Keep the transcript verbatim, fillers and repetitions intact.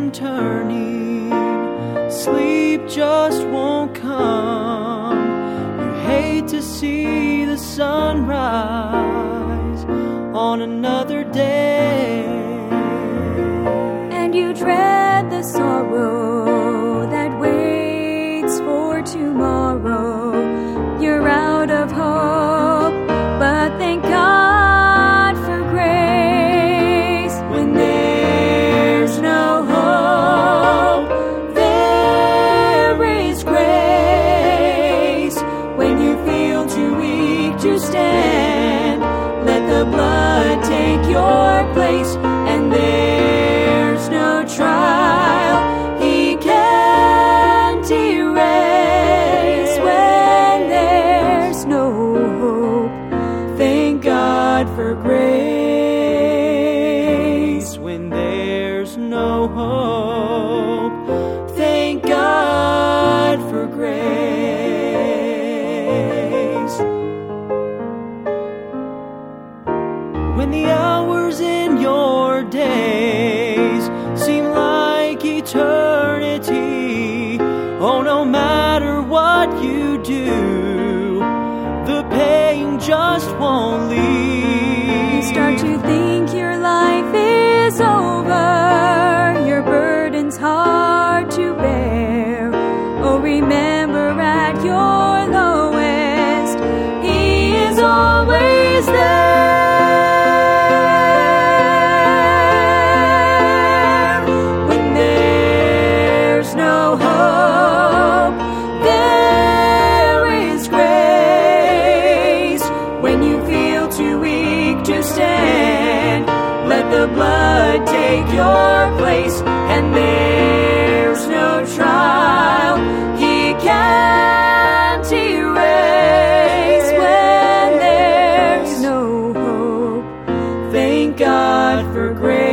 and turning, sleep just won't come. You hate to see the sunrise on another day, and you dread the sorrow that waits for tomorrow. You're out of hope, but thank God for grace. When there's no hope, there is grace. When you feel too weak to stand, let the blood take your place. And there's no trial He can't erase. When there's no hope, thank God for grace. When there's no hope, thank God for grace. When the hours in your days seem like eternity, oh, no matter what you do, the pain just won't leave. You start to think your life is over, your burden's hard to bear. Oh, remember at your lowest, He is always there. When there's no hope, there is grace. When you feel too weak to stand, let the blood take your place. And there's no trial He can't erase. When there's no hope, thank God for grace.